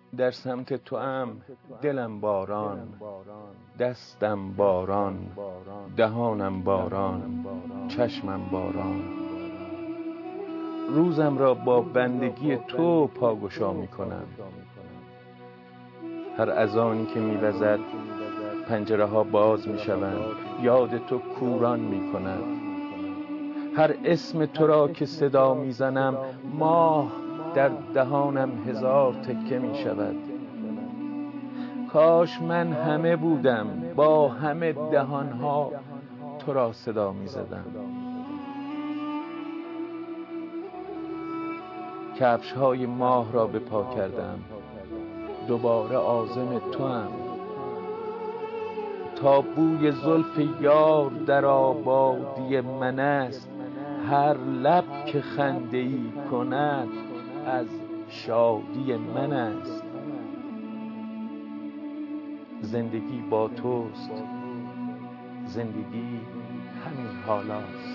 در سمت توام دلم باران، دستم باران، دهانم باران، چشمم باران. روزم را با بندگی تو پاگشا می کنم. هر اذانی که می وزد پنجره ها باز می شوند، یاد تو کوران می کند. هر اسم تو را که صدا می زنم، ماه در دهانم هزار تکه می شود. کاش من همه بودم، با همه دهانها تو را صدا می زدم. کفش های ماه را به پا کردم، دوباره عازم توام. تا بوی زلف یار در آبادی من است، هر لب که خنده ای کند از شادی من است. زندگی با توست، زندگی همین حالاست.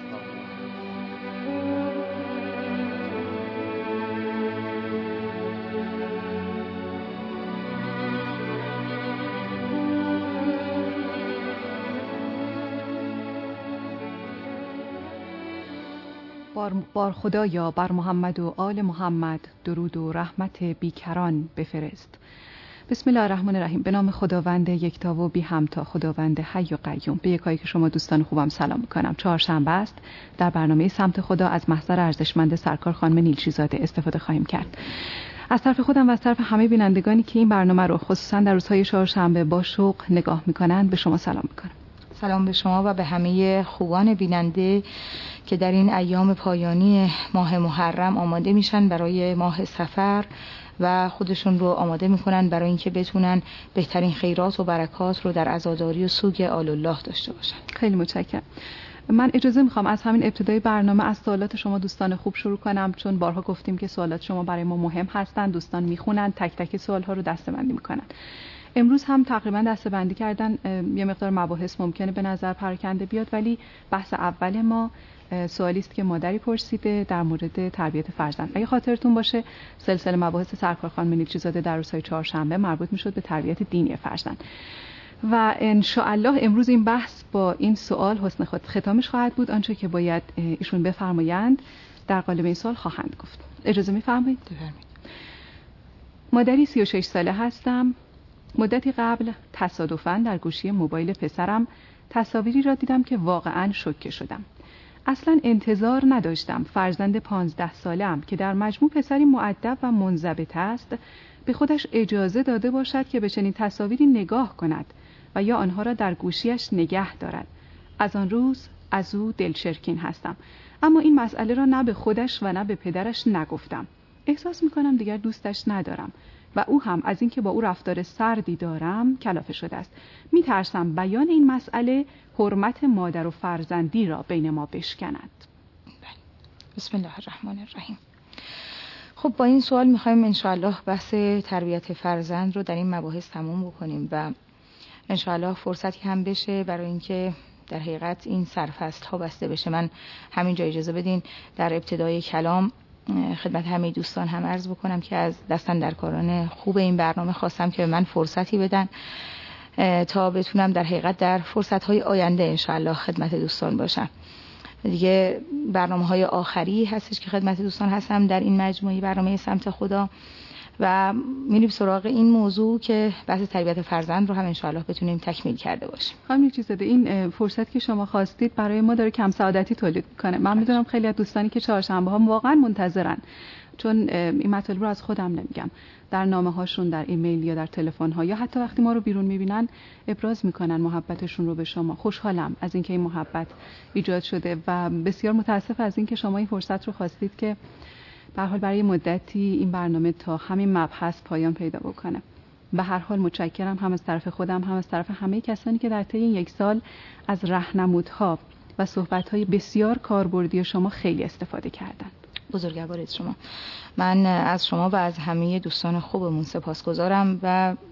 بار خدایا بر محمد و آل محمد درود و رحمت بیکران بفرست. بسم الله الرحمن الرحیم. به نام خداوند یکتا و بی همتا، خداوند حی و قیوم. به یکایی که شما دوستان خوبم سلام میکنم. چهارشنبه است. در برنامه سمت خدا از محضر ارزشمند سرکار خانم نیلچیزاده استفاده خواهیم کرد. از طرف خودم و از طرف همه بینندگانی که این برنامه رو خصوصا در روزهای چهارشنبه با شوق نگاه میکنند به شما سلام میکنم. سلام به شما و به همه خوبان بیننده که در این ایام پایانی ماه محرم آماده میشن برای ماه صفر و خودشون رو آماده میکنن برای اینکه بتونن بهترین خیرات و برکات رو در عزاداری و سوگ آل الله داشته باشن. خیلی متشکرم. من اجازه میخوام از همین ابتدای برنامه از سوالات شما دوستان خوب شروع کنم، چون بارها گفتیم که سوالات شما برای ما مهم هستن. دوستان میخونن، تک تک سوالها رو دسته‌بندی میکنن. امروز هم تقریبا دسته‌بندی کردن. یه مقدار مباحث ممکنه به نظر پراکنده بیاد، ولی بحث اول ما سوالی است که مادری پرسیده در مورد تربیت فرزند. اگه خاطرتون باشه سلسله مباحث سرکار خانم نیلچیزاده در روزهای چهارشنبه مربوط میشد به تربیت دینی فرزند و ان شاء الله امروز این بحث با این سوال حسن ختامش خواهد بود. آنچه که باید ایشون بفرمایند در قالب این سوال خواهند گفت. اجازه میفرمایید؟ بفرمایید. مادری 36 ساله هستم. مدتی قبل تصادفاً در گوشی موبایل پسرم تصاویری را دیدم که واقعاً شوکه شدم. اصلاً انتظار نداشتم فرزند 15 ساله‌ام که در مجموع پسری مؤدب و منضبط است به خودش اجازه داده باشد که به چنین تصاویری نگاه کند و یا آنها را در گوشیش نگه دارد. از آن روز از او دلچرکین هستم، اما این مسئله را نه به خودش و نه به پدرش نگفتم. احساس می‌کنم دیگر دوستش ندارم و او هم از اینکه با او رفتار سردی دارم کلافه شده است. میترسم بیان این مسئله حرمت مادر و فرزندی را بین ما بشکند. بسم الله الرحمن الرحیم. خب با این سوال میخوایم انشاءالله بحث تربیت فرزند رو در این مباحث تموم بکنیم و انشاءالله فرصتی هم بشه برای اینکه در حقیقت این سرفصل ها بسته بشه. من همینجا اجازه بدین در ابتدای کلام خدمت همه دوستان هم عرض بکنم که از دستاندرکاران خوب این برنامه خواستم که به من فرصتی بدن تا بتونم در حقیقت در فرصت‌های آینده انشاءالله خدمت دوستان باشم. دیگه برنامه‌های آخری هستش که خدمت دوستان هستم در این مجموعه برنامه سمت خدا و میریم سراغ این موضوع که بحث تربیت فرزند رو هم انشاءالله بتونیم تکمیل کرده باشیم. خانم چیزاده، این فرصت که شما خواستید برای ما داره کم سعادتی تولید میکنه. من میدونم خیلی از دوستانی که چهارشنبه ها واقعا منتظرن، چون این مطالب رو از خودم نمیگم، در نامه هاشون، در ایمیل یا در تلفن ها یا حتی وقتی ما رو بیرون میبینن ابراز میکنن محبتشون رو به شما. خوشحالم از اینکه این محبت ایجاد شده و بسیار متاسف از اینکه شما این فرصت رو خواستید که به هر حال برای مدتی این برنامه تا همین مبحث پایان پیدا بکنه. به هر حال متشکرم هم از طرف خودم هم از طرف همه کسانی که در طی این یک سال از راهنمودها و صحبت‌های بسیار کاربردی شما خیلی استفاده کردند. بزرگوارید شما. من از شما و از همه دوستان خوبمون سپاسگزارم و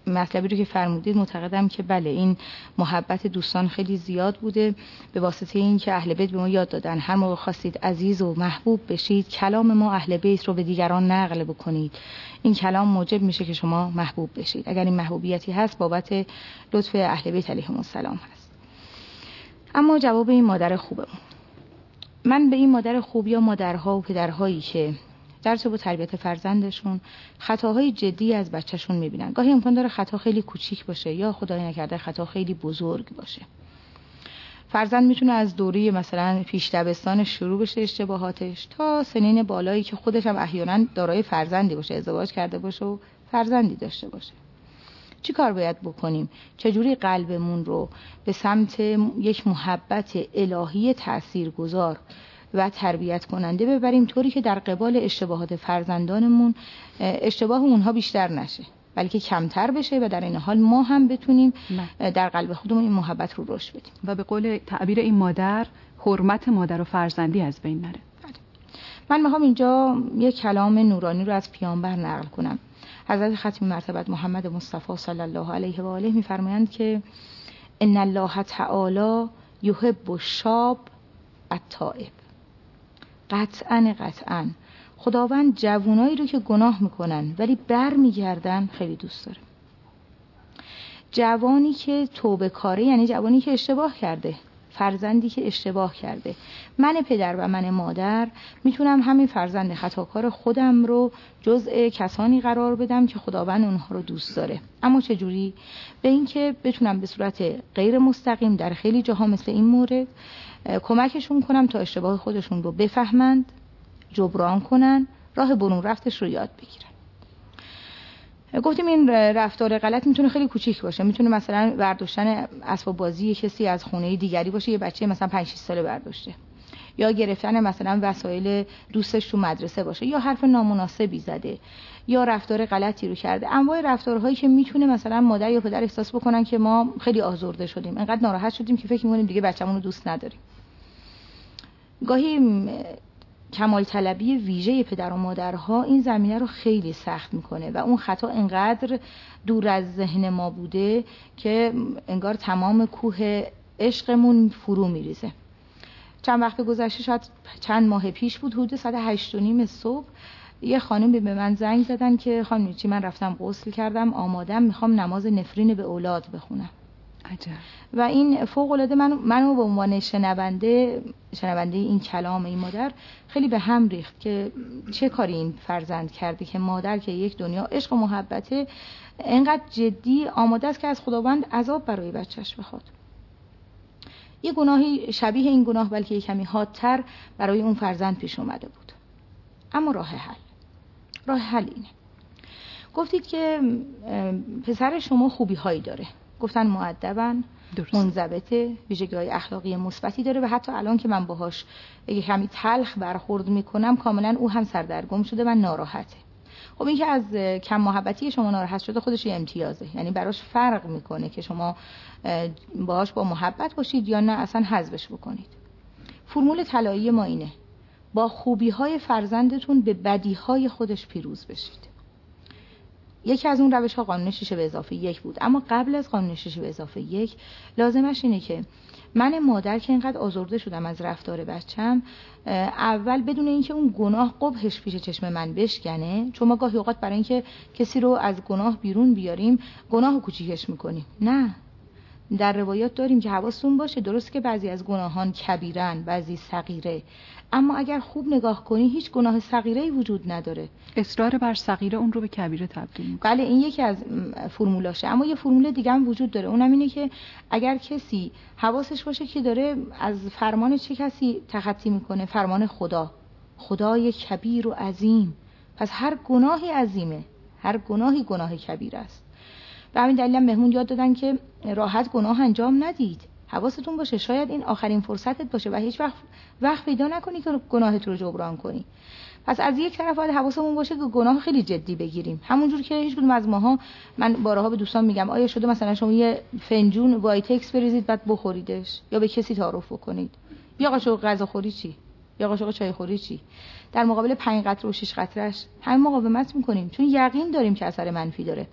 مطلبی رو که فرمودید معتقدم که بله، این محبت دوستان خیلی زیاد بوده به واسطه این که اهل بیت به ما یاد دادن هر موقع خواستید عزیز و محبوب بشید کلام ما اهل بیت رو به دیگران نقل بکنید. این کلام موجب میشه که شما محبوب بشید. اگر این محبوبیتی هست بابت لطف اهل بیت علیهم السلام هست. اما جواب این مادر خوبمون، من به این مادر خوب یا مادرها و پدرهایی که در با تربیت فرزندشون خطاهای جدی از بچهشون میبینن، گاهی امکان داره خطا خیلی کوچیک باشه یا خدای نکرده خطا خیلی بزرگ باشه. فرزند میتونه از دوره مثلا پیش دبستان شروع بشه اشتباهاتش تا سنین بالایی که خودش هم احیانا دارای فرزندی باشه، ازدواج کرده باشه و فرزندی داشته باشه. چی کار باید بکنیم؟ چجوری قلبمون رو به سمت یک محبت الهی تاثیرگذار و تربیت کننده ببریم، طوری که در قبال اشتباهات فرزندانمون اشتباه اونها بیشتر نشه بلکه کمتر بشه و در این حال ما هم بتونیم در قلب خودمون این محبت رو رشد بدیم و به قول تعبیر این مادر حرمت مادر و فرزندی از بین نره. من میخوام اینجا یک کلام نورانی رو از پیامبر نقل کنم. حضرت ختم مرتبت محمد مصطفی صلی الله علیه و آله میفرمایند که ان الله تعالی یحب الشاب التائب. قطعاً خداوند جوانایی رو که گناه میکنن ولی بر میگردن خیلی دوست داره. جوانی که توبه کاره یعنی جوانی که اشتباه کرده، فرزندی که اشتباه کرده. من پدر و من مادر میتونم همین فرزند خطاکار خودم رو جزء کسانی قرار بدم که خداوند اونها رو دوست داره. اما چجوری؟ به این که بتونم به صورت غیر مستقیم در خیلی جاها مثل این مورد کمکشون کنم تا اشتباه خودشون رو بفهمند، جبران کنن، راه برون رفتش رو یاد بگیرن. گفتیم این رفتار غلط میتونه خیلی کوچیک باشه، میتونه مثلا برداشتن اسباب بازی کسی از خونه دیگری باشه، یه بچه مثلا 5-6 ساله برداشته، یا گرفتن مثلا وسایل دوستش تو مدرسه باشه، یا حرف نامناسبی زده، یا رفتار غلطی رو کرده. انواع رفتارهایی که میتونه مثلا مادر یا پدر احساس بکنن که ما خیلی آزرده شدیم، انقدر ناراحت شدیم که فکر می‌کنیم دیگه بچه‌مون رو دوست نداریم. گاهی کمال طلبی ویژه پدر و مادرها این زمینه رو خیلی سخت میکنه و اون خطا انقدر دور از ذهن ما بوده که انگار تمام کوه عشقمون فرو میریزه. چند وقت گذشته، شاید چند ماه پیش بود، حدود ساعت 8:30 صبح یه خانمی به من زنگ زدن که خانم چی، من رفتم غسل کردم آمادم، میخوام نماز نفرین به اولاد بخونم. عجب. و این فوق العاده منو به عنوان شنونده این کلام این مادر خیلی به هم ریخت که چه کاری این فرزند کرده که مادر که یک دنیا عشق و محبته اینقدر جدی آماده است که از خداوند عذاب برای بچهش بخواد. یه گناهی شبیه این گناه بلکه یک کمی حادتر برای اون فرزند پیش اومده بود. اما راه حل اینه. گفتید که پسر شما خوبی هایی داره، گفتن مؤدبن، منضبطه، ویژگی‌های اخلاقی مثبتی داره و حتی الان که من باهاش یه کمی تلخ برخورد میکنم کاملا او هم سردرگم شده و ناراحته. خب این که از کم محبتی شما ناراحت شده خودش یه امتیازه، یعنی براش فرق میکنه که شما باهاش با محبت باشید یا نه اصلا حذفش بکنید. فرمول طلایی ما اینه: با خوبی‌های فرزندتون به بدی‌های خودش پیروز بشید. یکی از اون روش‌ها قانون 6/1 بود، اما قبل از قانون 6/1 لازمش اینه که من مادر که اینقدر آزرده شدم از رفتار بچم، اول بدون اینکه اون گناه قبحش پیش چشم من بشکنه، چون ما گاهی اوقات برای اینکه کسی رو از گناه بیرون بیاریم گناه کوچیکش میکنیم. نه، در روایات داریم که حواستون باشه، درست که بعضی از گناهان کبیرن، بعضی صغیره، اما اگر خوب نگاه کنی هیچ گناه صغیره‌ای وجود نداره. اصرار بر صغیره اون رو به کبیره تبدیل می‌کنه. بله، این یکی از فرمولاشه، اما یه فرمول دیگه هم وجود داره، اونم اینه که اگر کسی حواسش باشه که داره از فرمان چه کسی تخطی میکنه، فرمان خدای کبیر و عظیم، پس هر گناهی عظیمه، هر گناهی گناه کبیر است. به همین دلیل مهمون یاد دادن که راحت گناه انجام ندید، حواستون باشه شاید این آخرین فرصتت باشه و هیچ وقت پیدا نکنی که گناهت رو جبران کنی. پس از یک طرف باید حواسمون باشه که گناه خیلی جدی بگیریم، همونجور که هیچ کدوم از ماها، من بارها به دوستان میگم، آیا شده مثلا شما یه فنجون وایتکس بریزید بعد بخوریدش یا به کسی تعارف بکنید؟ یا قاشق غذا خوری چی؟ یا قاشق چای خوری چی؟ در مقابل 5 قطره و 6 قطرهش همین مقاومت میکنیم، چون یقین داریم که اثر منفی داره.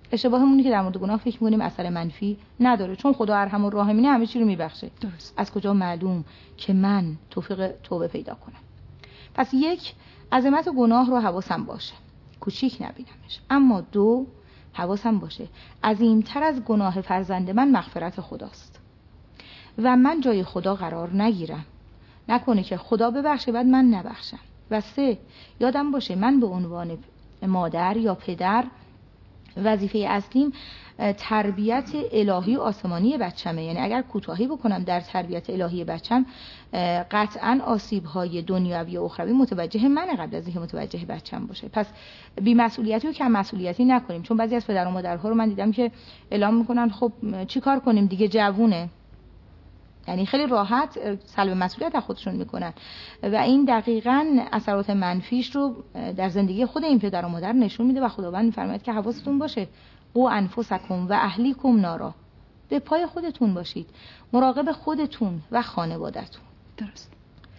اشتباهمونی که در مورد گناه فکر می‌کنیم اثر منفی نداره، چون خدا ارحم الراحمینه همه چی رو میبخشه. درست. از کجا معلوم که من توفیق توبه پیدا کنم؟ پس یک، عظمت گناه رو حواسم باشه، کوچیک نبینمش. اما دو، حواسم باشه عظیمتر از گناه فرزند من مغفرت خداست و من جای خدا قرار نگیرم، نکنه که خدا ببخشه بعد من نبخشم. و سه، یادم باشه من به عنوان مادر یا پدر وظیفه اصلیم تربیت الهی و آسمانی بچمه. یعنی اگر کوتاهی بکنم در تربیت الهی بچم، قطعاً آسیب‌های دنیوی و اخروی متوجه من قبل از اینکه متوجه بچم باشه. پس بی‌مسئولیتی و کم مسئولیتی نکنیم، چون بعضی از پدر و مادرها رو من دیدم که اعلام میکنن خب چی کار کنیم دیگه جوونه، یعنی خیلی راحت سلب مسئولیت از خودشون میکنن و این دقیقاً اثرات منفیش رو در زندگی خود این پدر و مادر نشون میده و خداوند میفرماید که حواستون باشه قوا انفسکم و اهلیکم نارا، به پای خودتون باشید، مراقب خودتون و خانواده‌تون. درست.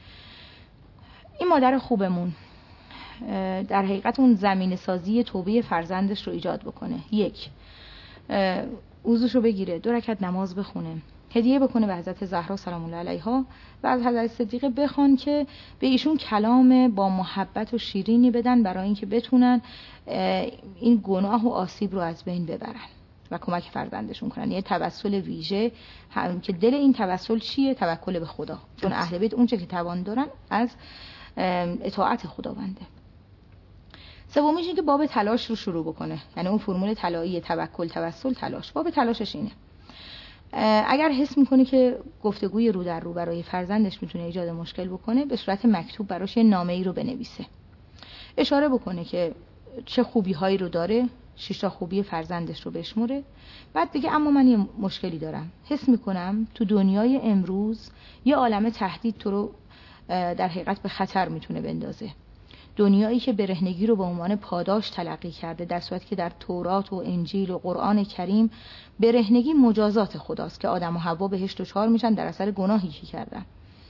این مادر خوبمون در حقیقت اون زمین سازی توبه فرزندش رو ایجاد بکنه. یک، وضوش رو بگیره، 2 رکعت نماز بخونه، هدیه بکنه به حضرت زهرا سلام الله علیها و از حضرت صدیقه بخوان که به ایشون کلام با محبت و شیرینی بدن برای اینکه بتونن این گناه و آسیب رو از بین ببرن و کمک فرزندشون کنن. یه توسل ویژه که دل این توسل چیه؟ توکل به خدا، چون اهل بیت اون چه که توان دارن از اطاعت خداونده. سومیش اینه که باب تلاش رو شروع بکنه، یعنی اون فرمول طلایی توکل توسل تلاش، باب تلاشش اینه. اگر حس میکنه که گفتگوی رو در رو برای فرزندش میتونه ایجاد مشکل بکنه، به صورت مکتوب براش یه نامه‌ای رو بنویسه، اشاره بکنه که چه خوبی هایی رو داره، 6 تا خوبی فرزندش رو بشموره، بعد بگه اما من یه مشکلی دارم، حس میکنم تو دنیای امروز یه عالمه تهدید تو رو در حقیقت به خطر میتونه بندازه، دنیایی که برهنگی رو به عنوان پاداش تلقی کرده، در صورتی که در تورات و انجیل و قرآن کریم برهنگی مجازات خداست که آدم و حوا بهش دچار میشن در اثر گناهی که کردن.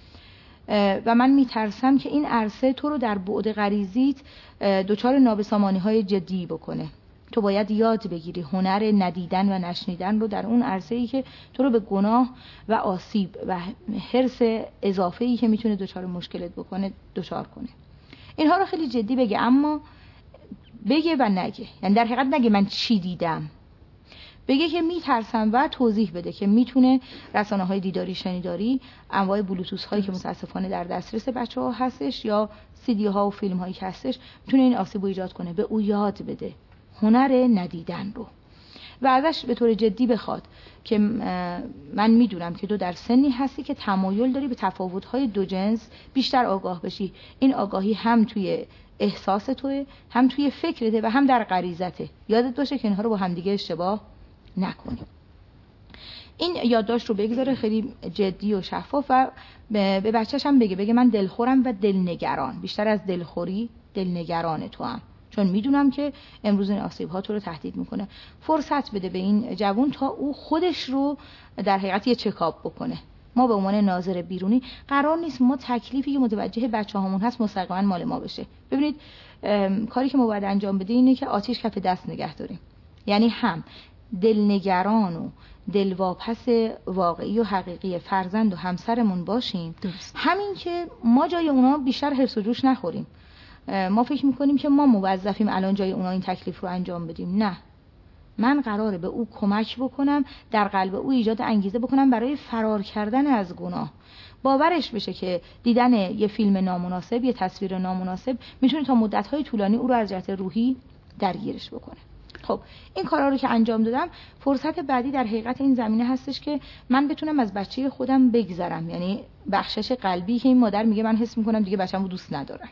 و من میترسم که این عرصه تو رو در بعد غریزیت دچار نابسامانی های جدی بکنه. تو باید یاد بگیری هنر ندیدن و نشنیدن رو در اون عرصه‌ای که تو رو به گناه و آسیب و حرص اضافه‌ای که میتونه دچار مشکلت بکنه دچار کنه. اینها رو خیلی جدی بگه، اما بگه و نگه، یعنی در حقیقت نگه من چی دیدم، بگه که میترسم و توضیح بده که میتونه رسانه‌های دیداری شنیداری، انواع بلوتوث هایی که متاسفانه در دسترس بچه‌ها هستش یا CD ها و فیلم هایی که هستش میتونه این آسیب رو ایجاد کنه. به او یاد بده هنر ندیدن رو و ازش به طور جدی بخواد که من میدونم که تو در سنی هستی که تمایل داری به تفاوت‌های دو جنس بیشتر آگاه بشی. این آگاهی هم توی احساس توه، هم توی فکرته و هم در غریزته. یادت باشه که اینها رو با همدیگه اشتباه نکنی. این یادداشت رو بگذاره خیلی جدی و شفاف و به بچه‌ش هم بگه من دلخورم و دلنگران، بیشتر از دلخوری دلنگران تو هم، چون میدونم که امروز این آسیب‌ها تو رو تهدید میکنه. فرصت بده به این جوان تا او خودش رو در حقیقت یه چکاپ بکنه. ما به عنوان ناظر بیرونی قرار نیست ما تکلیفی که متوجه بچه‌هامون هست مستقیما مال ما بشه. ببینید کاری که ما باید انجام بدیم اینه که آتیش کف دست نگه داریم، یعنی هم دلنگران و دلواپس واقعی و حقیقی فرزند و همسرمون باشیم، همین که ما جای اونا بیشتر حرص و جوش نخوریم. ما فکر میکنیم که ما موظفیم الان جای اونا این تکلیف رو انجام بدیم. نه، من قراره به او کمک بکنم، در قلب او ایجاد انگیزه بکنم برای فرار کردن از گناه. باورش بشه که دیدن یه فیلم نامناسب، یه تصویر نامناسب میتونه تا مدت‌های طولانی او رو از جهت روحی درگیرش بکنه. خب این کارا رو که انجام دادم، فرصت بعدی در حقیقت این زمینه هستش که من بتونم از بچه خودم بگذرم، یعنی بخشش قلبی که این مادر میگه من حس میکنم دیگه بچه‌مو دوست ندارم.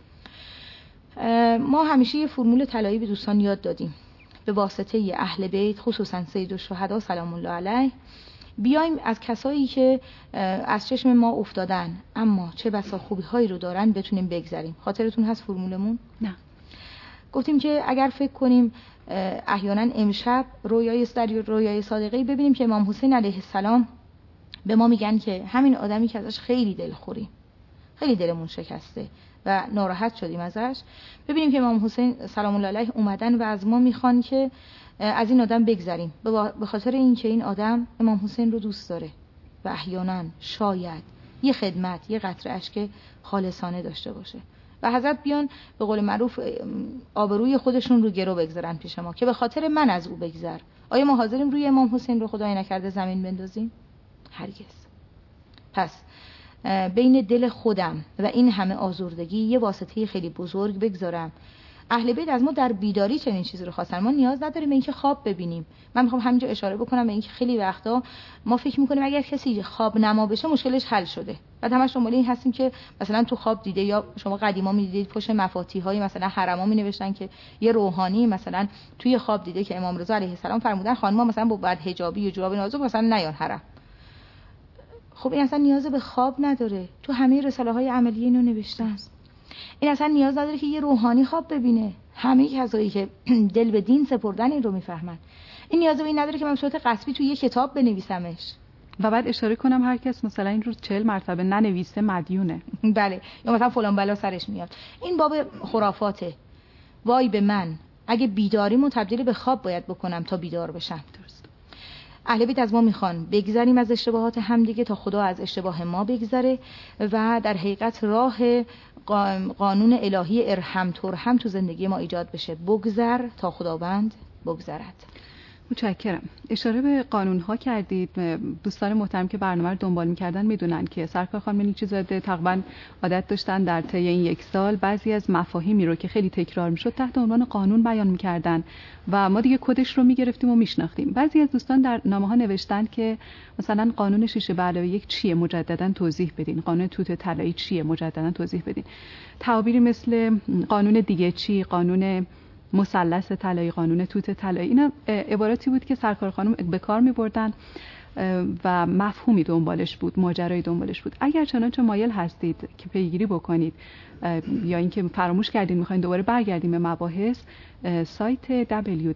ما همیشه یه فرمول طلایی به دوستان یاد دادیم، به واسطه اهل بیت خصوصا سید الشهدا سلام الله علیه بیایم از کسایی که از چشم ما افتادن اما چه بسا خوبی هایی رو دارن بتونیم بگذریم. خاطرتون هست فرمولمون؟ نه. گفتیم که اگر فکر کنیم احیانا امشب رویای صادقه‌ای ببینیم که امام حسین علیه السلام به ما میگن که همین آدمی که ازش خیلی دلخوریم، خیلی دلمون شکسته و ناراحت شدیم ازش، ببینیم که امام حسین سلام الله علیه اومدن و از ما میخوان که از این آدم بگذریم، به خاطر اینکه این آدم امام حسین رو دوست داره و احیانا شاید یه خدمت، یه قطره اشک خالصانه داشته باشه و حضرت بیان به قول معروف آبروی خودشون رو گرو بگذارن پیش ما که به خاطر من از او بگذر. آیا ما حاضریم روی امام حسین رو خدای نکرده زمین بندازیم؟ هرگز. پس بین دل خودم و این همه آزردگی یه واسطه خیلی بزرگ بگذارم. اهل بیت از ما در بیداری چنین چیزی رو خواستن. ما نیاز نداریم به اینکه خواب ببینیم. من میخوام همینجا اشاره بکنم به اینکه خیلی وقتا ما فکر میکنیم اگر کسی خواب نما بشه مشکلش حل شده. بعد همش دنبال این هستیم که مثلا تو خواب دیده، یا شما قدیما میدیدید پشت مفاتیح‌های مثلا حرما مینوشتن که یه روحانی مثلا توی خواب دیده که امام رضا علیه السلام فرمودن خانم‌ها مثلا با بعد حجابی و جوراب نازک مثلا نیان حرم. خب این اصلا نیاز به خواب نداره. تو همه رساله‌های عملی اینو نوشتن. این اصلا نیاز نداره که یه روحانی خواب ببینه. همه کسایی که دل به دین سپردن این رو میفهمن. این نیاز به این نداره که من به صورت قصبی توی یه کتاب بنویسمش. و بعد اشاره کنم هر کس مثلا این رو 40 مرتبه ننویسه مدیونه. بله، یا مثلا فلان بلا سرش میاد. این باب خرافاته. وای به من اگه بیداریمو تبدیل به خواب باید بکنم تا بیدار بشم. درست. اهل بیت از ما میخوان بگذریم از اشتباهات همدیگه تا خدا از اشتباه ما بگذره و در حقیقت راه قانون الهی ارحم ترحم تو زندگی ما ایجاد بشه. بگذر تا خداوند بگذرد. متشکرم. اشاره به قانون ها کردید. دوستان محترم که برنامه رو دنبال می‌کردن میدونن که سرکار خانم نیچی‌زاده تقریبا عادت داشتن در طی این یک سال بعضی از مفاهیمی رو که خیلی تکرار میشد تحت عنوان قانون بیان می‌کردن و ما دیگه کدش رو می‌گرفتیم و میشناختیم. بعضی از دوستان در نامه‌ها نوشتن که مثلا قانون 6+1 چیه مجددا توضیح بدین، قانون توت طلایی چیه مجددا توضیح بدین. تعابیری مثل قانون دیگه چی، قانون مثلث طلایی، قانون توت طلایی، اینا عباراتی بود که سرکار خانم به کار می‌بردن و مفهومی دنبالش بود، ماجرایی دنبالش بود. اگر چنانچه مایل هستید که پیگیری بکنید یا اینکه فراموش کردید می‌خواید دوباره برگردیم به مباحث، سایت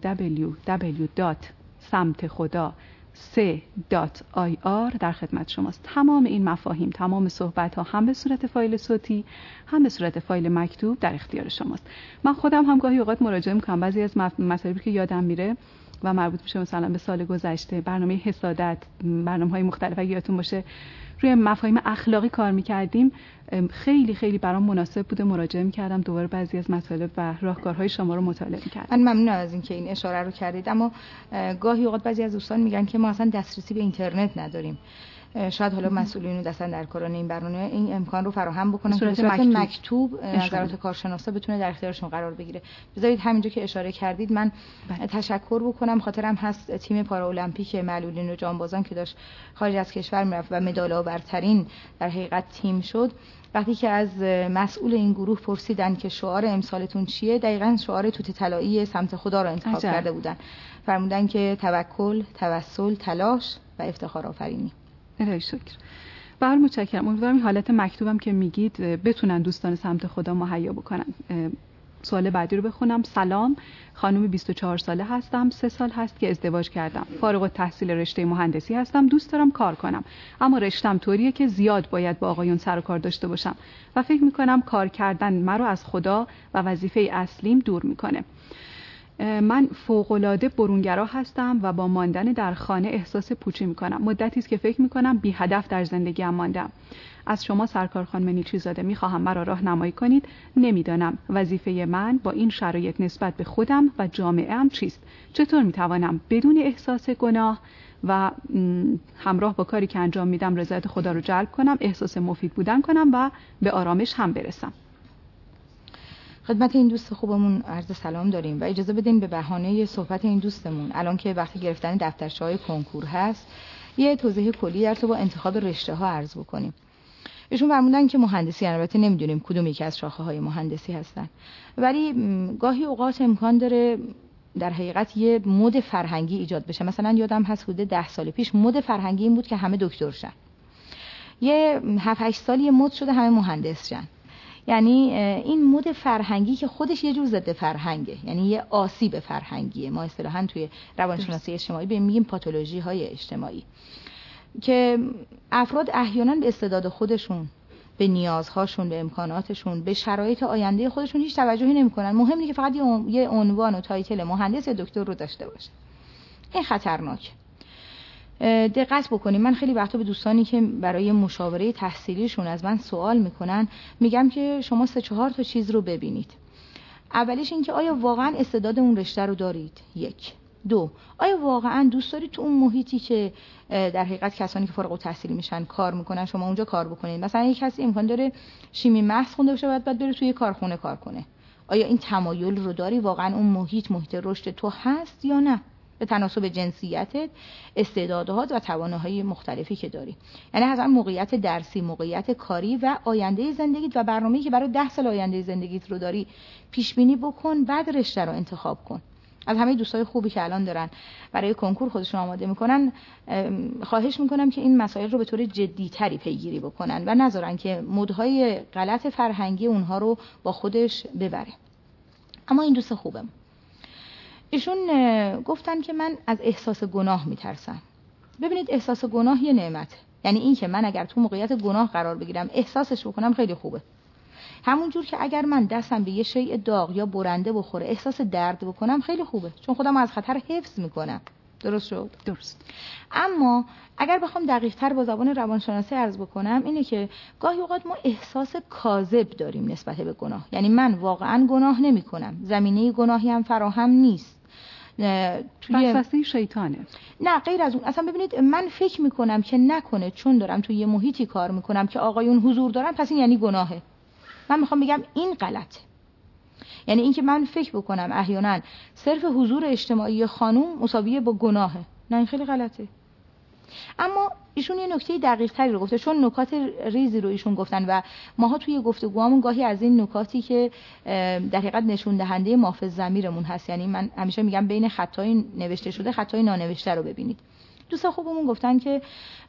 www.samtkhoda3.ir در خدمت شماست. تمام این مفاهیم، تمام صحبت‌ها هم به صورت فایل صوتی هم به صورت فایل مکتوب در اختیار شماست. من خودم هم گاهی اوقات مراجعه می‌کنم بعضی از مطالبی که یادم میره و مربوط میشه مثلا به سال گذشته، برنامه حسادت، برنامه‌های مختلف اگه یادتون باشه روی مفاهیم اخلاقی کار می‌کردیم، خیلی خیلی برام مناسب بوده مراجعه می‌کردم دوباره بعضی از مطالب و راهکارهای شما رو مطالعه می‌کردم. من ممنونم از اینکه این اشاره رو کردید، اما گاهی اوقات بعضی از دوستان میگن که ما اصلا دسترسی به اینترنت نداریم. شاید حالا مسئولین دستن در کاران این برنامه این امکان رو فراهم بکنن که به صورت مکتوب نظرات کارشناسا بتونه در اختیارشون قرار بگیره. بذارید همینجا که اشاره کردید من تشکر بکنم. خاطرم هست تیم پارالمپیک معلولین و جانبازان که داشت خارج از کشور میرفت و مدال آورترین در حقیقت تیم شد، وقتی که از مسئول این گروه پرسیدن که شعار امسالتون چیه، دقیقاً شعار توت طلایی سمت خدا رو انتخاب کرده بودن. فرمودن که توکل، توسل، تلاش و افتخار آفرینی. الهی شکر. بله متشکرم. امیدوارم این حالت مکتوبم که میگید بتونن دوستان سمت خدا مهیا بکنن. سوال بعدی رو بخونم. سلام، خانم 24 ساله هستم، 3 سال هست که ازدواج کردم. فارغ التحصیل رشته مهندسی هستم، دوست دارم کار کنم، اما رشتم طوریه که زیاد باید با آقایون سر و کار داشته باشم و فکر میکنم کار کردن مرا از خدا و وظیفه اصلیم دور میکنه. من فوق‌العاده برونگرا هستم و با ماندن در خانه احساس پوچی میکنم. مدتی است که فکر میکنم بی هدف در زندگیم ماندم. از شما سرکار خانم نیچی‌زاده میخواهم مرا راهنمایی کنید. نمیدانم وظیفه من با این شرایط نسبت به خودم و جامعه‌ام چیست. چطور میتوانم بدون احساس گناه و همراه با کاری که انجام میدم رضایت خدا رو جلب کنم، احساس مفید بودن کنم و به آرامش هم برسم. خدمت این دوست خوبمون عرض سلام داریم و اجازه بدین به بهانه صحبت این دوستمون الان که وقتی گرفتن دفترچه‌های کنکور هست یه توضیح کلی در تو با انتخاب رشته ها عرض بکنیم. ایشون فرمودن که مهندسی، البته نمیدونیم کدوم یکی از شاخه‌های مهندسی هستن، ولی گاهی اوقات امکان داره در حقیقت یه مد فرهنگی ایجاد بشه. مثلا یادم هست حدود 10 سال پیش مد فرهنگی این بود که همه دکتر شن. یه 7-8 سال یه مد شده همه مهندس شن. یعنی این مد فرهنگی که خودش یه جور ضد فرهنگه، یعنی یه آسیب فرهنگیه. ما اصطلاحاً توی روانشناسی اجتماعی بهش میگیم پاتولوژی های اجتماعی، که افراد احیانا به استعداد خودشون، به نیازهاشون، به امکاناتشون، به شرایط آینده خودشون هیچ توجهی نمی‌کنن. مهم اینه که فقط یه عنوان و تایتل مهندس یا دکتر رو داشته باشه. این خطرناک. دقت بکنیم. من خیلی وقتا به دوستانی که برای مشاوره تحصیلیشون از من سوال میکنن میگم که شما 3-4 تا چیز رو ببینید. اولیش این که آیا واقعا استعداد اون رشته رو دارید؟ 1. 2. آیا واقعا دوست دارید تو اون محیطی که در حقیقت کسانی که فارغ التحصیلی میشن کار میکنن شما اونجا کار بکنید؟ مثلا یک کسی امکان داره شیمی محض خونده باشه بعد بره توی کارخونه کار کنه. آیا این تمایل رو داری؟ واقعا اون محیط رشد تو هست یا نه؟ به تناسب جنسیتت، استعدادات و توانایی‌های مختلفی که داری. یعنی حتما موقعیت درسی، موقعیت کاری و آینده زندگیت و برنامه‌ای که برای 10 سال آینده زندگیت رو داری پیش بینی بکن، بعد رشته رو انتخاب کن. از همه دوستای خوبی که الان دارن برای کنکور خودشون آماده میکنن خواهش میکنم که این مسائل رو به طور جدی‌تری پیگیری بکنن و نذارن که مدهای غلط فرهنگی اونها رو با خودش ببره. اما این دوست خوبم ایشون گفتن که من از احساس گناه میترسم. ببینید احساس گناه یه نعمته. یعنی این که من اگر تو موقعیت گناه قرار بگیرم احساسش بکنم خیلی خوبه. همون جور که اگر من دستم به یه شیء داغ یا برنده بخوره احساس درد بکنم خیلی خوبه، چون خودم از خطر حفظ میکنم. درست شد؟ درست. اما اگر بخوام دقیق‌تر با زبان روانشناسی عرض بکنم اینه که گاهی اوقات ما احساس کاذب داریم نسبت به گناه. یعنی من واقعا گناه نمیکنم، زمینه گناهی هم فراهم نیست. وسوسه شیطانه. نه غیر از اون. اصلا ببینید من فکر میکنم که نکنه چون دارم توی یه محیطی کار میکنم که آقایون حضور دارن پس این یعنی گناهه. من میخوام بگم این غلطه. یعنی اینکه من فکر بکنم احیانا صرف حضور اجتماعی خانم مساویه با گناهه، نه این خیلی غلطه. اما ایشون یه نکته دقیق تری رو گفته، چون نکات ریزی رو ایشون گفتن و ماها توی گفتگوامون گاهی از این نکاتی که در حقیقت نشون دهنده مافز ضمیرمون هست، یعنی من همیشه میگم بین خطای نوشته شده خطای نانوشته رو ببینید. دوستا خوبمون گفتن که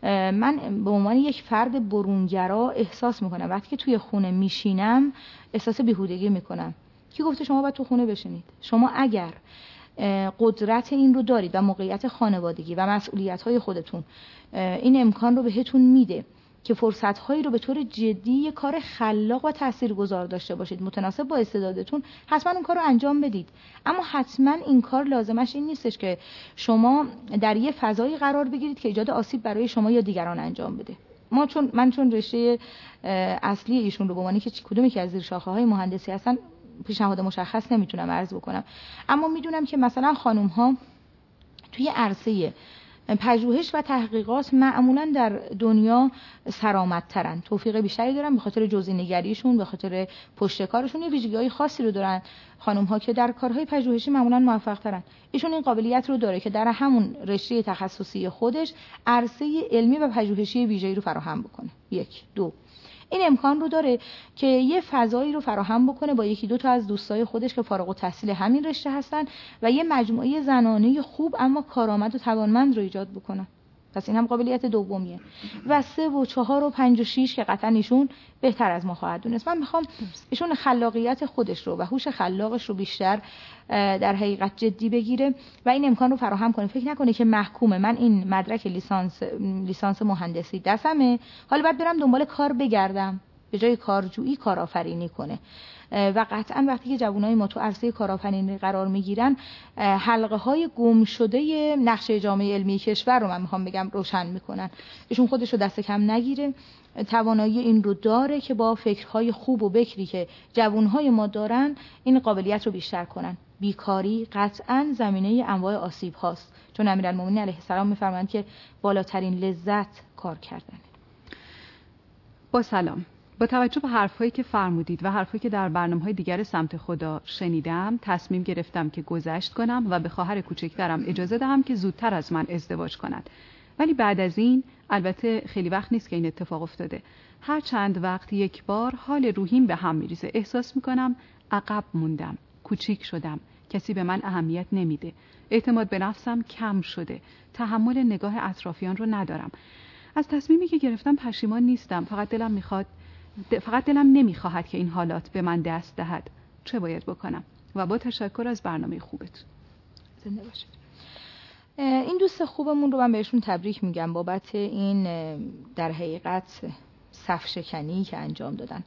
من به عنوان یک فرد برونگرا احساس میکنم وقتی که توی خونه میشینم احساس بیهودگی میکنم. کی گفته شما باید تو خونه بشینید؟ شما اگر قدرت این رو دارید و موقعیت خانوادگی و مسئولیت‌های خودتون این امکان رو بهتون میده که فرصت‌هایی رو به طور جدی یک کار خلاق و تاثیرگذار داشته باشید متناسب با استعدادتون، حتما اون کار رو انجام بدید. اما حتما این کار لازمش این نیستش که شما در یه فضایی قرار بگیرید که ایجاد آسیب برای شما یا دیگران انجام بده. من چون رشته اصلی ایشون رو به عنوان که کدومی که از زیر شاخه‌های مهندسی هستن پیشنهاد مشخص نمیتونم عرض بکنم، اما میدونم که مثلا خانم ها توی عرصه پژوهش و تحقیقات معمولا در دنیا سرآمدترن، توفیق بیشتری دارن به خاطر جزئی نگریشون، به خاطر پشت کارشون، یه ویژگی‌های خاصی رو دارن خانم ها که در کارهای پژوهشی معمولا موفق ترن. ایشون این قابلیت رو داره که در همون رشته تخصصی خودش عرصه علمی و پژوهشی ویژه‌ای رو فراهم بکنه. 1 2 این امکان رو داره که یه فضایی رو فراهم بکنه با 1-2 تا از دوستای خودش که فارغ التحصیل همین رشته هستن و یه مجموعه زنانه خوب اما کارآمد و توانمند رو ایجاد بکنن. پس این هم قابلیت دومیه. و 3 و 4 و 5 و 6 که قطعا ایشون بهتر از ما خواهد دونست. من میخوام ایشون خلاقیت خودش رو و هوش خلاقش رو بیشتر در حقیقت جدی بگیره و این امکان رو فراهم کنه. فکر نکنه که محکومه من این مدرک لیسانس مهندسی دستمه حالا باید برم دنبال کار بگردم. به جای کارجویی کارآفرینی کنه. و قطعا وقتی که جوانای ما تو عرصه کارآفرینی قرار میگیرن حلقه های گم شده نقشه جامعه علمی کشور رو من میخوام بگم روشن میکنن. ایشون خودش رو دست کم نگیره، توانایی این رو داره که با فکرهای خوب و بکری که جوانهای ما دارن این قابلیت رو بیشتر کنن. بیکاری قطعا زمینه انواع آسیب هاست، چون امیرالمومنین علیه السلام میفرمایند که بالاترین لذت کار کردنه. با سلام. با توجه به حرفایی که فرمودید و حرفایی که در برنامه‌های دیگر سمت خدا شنیدم تصمیم گرفتم که گذشت کنم و به خواهر کوچکترم اجازه دهم که زودتر از من ازدواج کند. ولی بعد از این البته خیلی وقت نیست که این اتفاق افتاده. هر چند وقت یک بار حال روحیم به هم میریزه. احساس میکنم عقب موندم، کوچیک شدم، کسی به من اهمیت نمیده. اعتماد به نفسم کم شده. تحمل نگاه اطرافیان رو ندارم. از تصمیمی که گرفتم پشیمان نیستم. فقط دلم نمیخواهد که این حالات به من دست دهد. چه باید بکنم؟ و با تشکر از برنامه خوبت. زنده باشید. این دوست خوبمون رو من بهشون تبریک میگم بابت این در حقیقت صف شکنی که انجام دادن.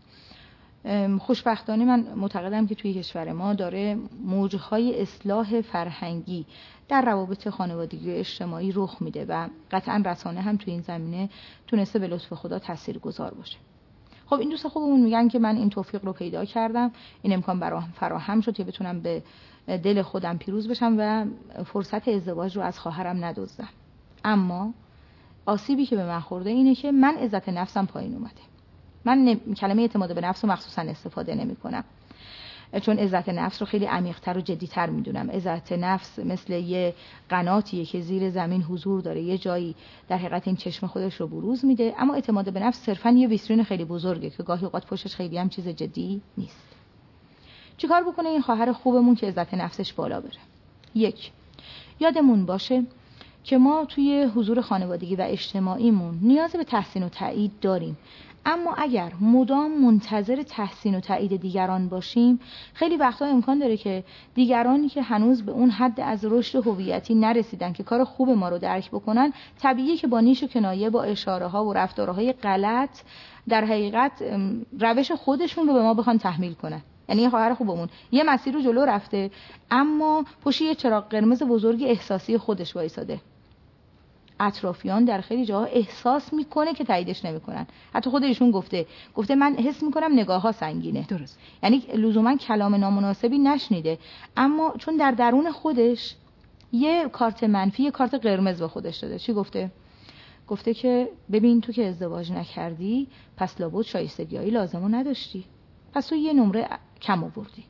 خوشبختانه من معتقدم که توی کشور ما داره موجهای اصلاح فرهنگی در روابط خانوادگی و اجتماعی رخ میده و قطعا رسانه هم توی این زمینه تونسته به لطف خدا تاثیرگذار باشه. خب این دوست خوبمون میگن که من این توفیق رو پیدا کردم، این امکان برام فراهم شد که بتونم به دل خودم پیروز بشم و فرصت ازدواج رو از خواهرم ندزدم. اما آسیبی که به من خورده اینه که من عزت نفسم پایین اومده. من کلمه اعتماد به نفس رو مخصوصا استفاده نمی کنم، چون عزت نفس رو خیلی عمیق‌تر و جدی‌تر میدونم. عزت نفس مثل یه قناتیه که زیر زمین حضور داره، یه جایی در حقیقت این چشم خودش رو بروز میده، اما اعتماد به نفس صرفاً یه ویترین خیلی بزرگه که گاهی اوقات پشتش خیلی هم چیز جدی نیست. چیکار بکنه این خواهر خوبمون که عزت نفسش بالا بره؟ 1. یادمون باشه که ما توی حضور خانوادگی و اجتماعیمون نیاز به تحسین و تایید داریم، اما اگر مدام منتظر تحسین و تایید دیگران باشیم، خیلی وقتا امکان داره که دیگرانی که هنوز به اون حد از رشد هویتی نرسیدن که کار خوب ما رو درک بکنن، طبیعیه که با نیش و کنایه، با اشاره ها و رفتارهای غلط در حقیقت روش خودشون رو به ما بخوان تحمیل کنن. یعنی خواهر خوبمون یه مسیر رو جلو رفته، اما پشت یه چراغ قرمز بزرگ احساسی خودش وایساده. اطرافیان در خیلی جاها احساس میکنه که تاییدش نمیکنن. حتی خود ایشون گفته من حس میکنم نگاه‌ها سنگینه. درست. یعنی لزوما کلام نامناسبی نشنیده، اما چون در درون خودش یه کارت منفی، یه کارت قرمز به خودش داده. چی گفته؟ گفته که ببین تو که ازدواج نکردی، پس لابد شایستگی‌های لازمو نداشتی، پس تو یه نمره کم آوردی.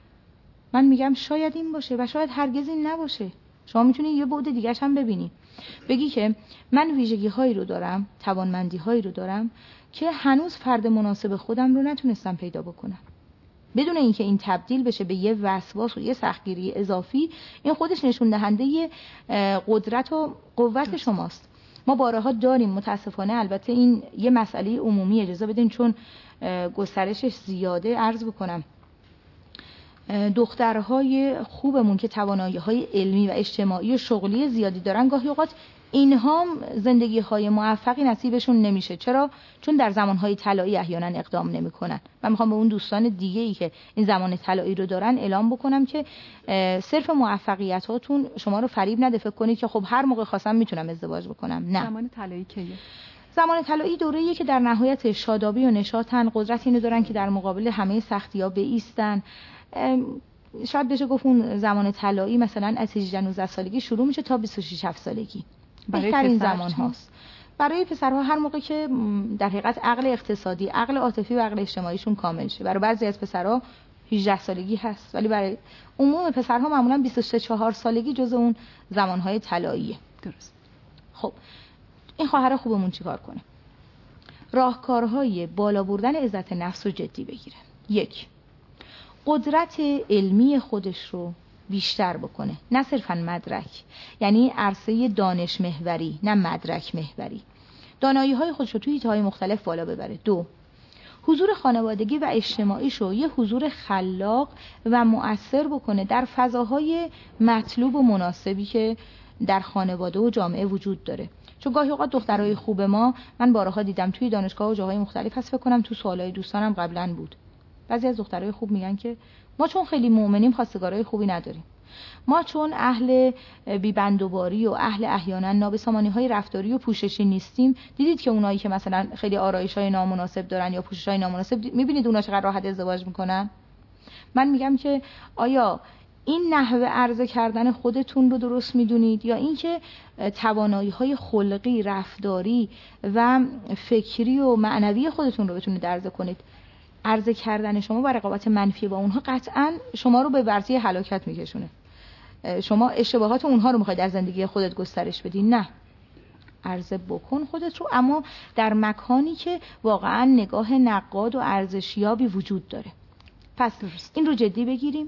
من میگم شاید این باشه و شاید هرگز این نباشه. شما میتونی یه بعد دیگه‌ش هم ببینی، بگی که من ویژگی‌هایی رو دارم، توانمندی‌هایی رو دارم که هنوز فرد مناسب خودم رو نتونستم پیدا بکنم. بدون اینکه این تبدیل بشه به یه وسواس و یه سختگیری اضافی، این خودش نشون دهنده قدرت و قوت شماست. ما بارها داریم، متاسفانه البته این یه مسئله عمومی، اجازه بدین چون گسترشش زیاده عرض بکنم. دخترهای خوبمون که توانایی‌های علمی و اجتماعی و شغلی زیادی دارن، گاهی اوقات اینها زندگی‌های موفقی نصیبشون نمیشه. چرا؟ چون در زمانهای طلایی احیانا اقدام نمی‌کنن. من می‌خوام به اون دوستان دیگه‌ای که این زمان طلایی رو دارن اعلام بکنم که صرف موفقیتاتون شما رو فریب نده فکر کنید که خب هر موقع خواستم میتونم ازدواج بکنم. نه. زمان طلایی کیه؟ زمان طلایی دوره‌ایه که در نهایت شادابی و نشاطن، قدرت اینو دارن که در مقابل همه سختی‌ها بایستن. شاید بشه گفت اون زمان طلایی مثلا از 18-19 سالگی شروع میشه تا 26-7 سالگی. بهترین زمان هاست برای پسرها، هر موقع که در حقیقت عقل اقتصادی، عقل عاطفی و عقل اجتماعیشون کامل شه. برای بعضی از پسرها 18 سالگی هست، ولی برای عموم پسرها معمولا 23-4 سالگی جز اون زمانهای طلاییه. درست. خب این خواهر خوبمون چیکار کنه؟ راهکارهای بالا بردن عزت نفس رو جدی بگیره. 1. قدرت علمی خودش رو بیشتر بکنه، نه صرفاً مدرک، یعنی عرصه دانش محوری نه مدرک محوری. دانایی های خودش رو توی حیطه‌های مختلف بالا ببره. 2. حضور خانوادگی و اجتماعیش رو یه حضور خلاق و مؤثر بکنه در فضاهای مطلوب و مناسبی که در خانواده و جامعه وجود داره. چون گاهی اوقات دخترای خوب ما، من بارها دیدم توی دانشگاه و جاهای مختلف، هست فکر کنم تو سوالای دوستانم قبلا بود، بعضی از دخترای خوب میگن که ما چون خیلی مؤمنیم خواستگارای خوبی نداریم، ما چون اهل بیبندوباری و اهل احیانا نابسامانی‌های رفتاری و پوششی نیستیم. دیدید که اونایی که مثلا خیلی آرایش‌های نامناسب دارن یا پوشش‌های نامناسب، می‌بینید اونا چقدر راحت ازدواج میکنن. من میگم که آیا این نحوه عرضه کردن خودتون رو درست میدونید یا اینکه توانایی‌های خلقی، رفتاری و فکری و معنوی خودتون رو بتونید عرضه کنید؟ عرضه کردن شما با رقابت منفی با اونها قطعاً شما رو به ورطه هلاکت میکشونه. شما اشتباهات اونها رو میخواید در زندگی خودت گسترش بدی. نه، عرضه بکن خودت رو، اما در مکانی که واقعاً نگاه نقاد و ارزشیابی وجود داره. پس این رو جدی بگیریم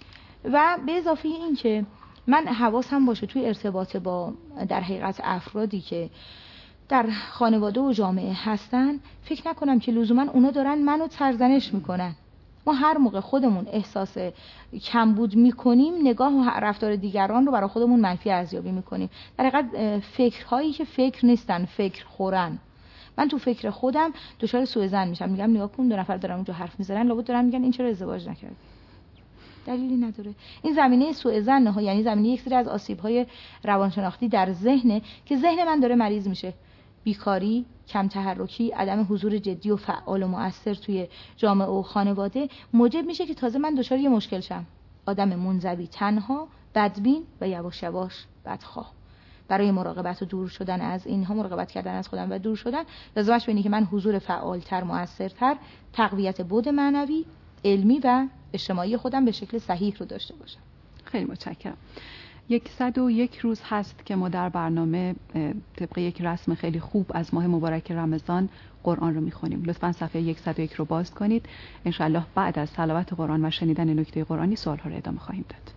و به اضافه این که من حواسم باشه توی ارتباط با در حقیقت افرادی که در خانواده و جامعه هستن، فکر نکنم که لزوما اونا دارن منو سرزنش میکنن. ما هر موقع خودمون احساس کمبود میکنیم، نگاه و رفتار دیگران رو برای خودمون منفی ارزیابی میکنیم. در حقیقت فکرهایی که فکر نیستن، فکر خورن. من تو فکر خودم دچار سوء ظن میشم، میگم نگاه کن 2 نفر دارن اونجا حرف میزنن، لابد دارن میگن این چرا ازدواج نکرد. دلیلی نداره. این زمینه سوء ظن ها، یعنی زمینه یک سری از آسیب‌های روانشناختی در ذهنه که ذهن من داره مریض میشه. بیکاری، کم تحرکی، عدم حضور جدی و فعال و مؤثر توی جامعه و خانواده موجب میشه که تازه من دچار یه مشکل شم. آدم منزوی، تنها، بدبین و یواش یواش بدخواه. برای مراقبت و دور شدن از اینها، مراقبت کردن از خودم و دور شدن، لازمش اینه که من حضور فعالتر، مؤثرتر، تقویت بود معنوی، علمی و اجتماعی خودم به شکل صحیح رو داشته باشم. خیلی متشکرم. 101 روز هست که ما در برنامه طبق یک رسم خیلی خوب از ماه مبارک رمضان قرآن رو میخونیم. لطفاً صفحه 101 رو باز کنید. انشالله بعد از تلاوت قرآن و شنیدن نکته قرآنی سوال‌ها رو ادامه خواهیم داد.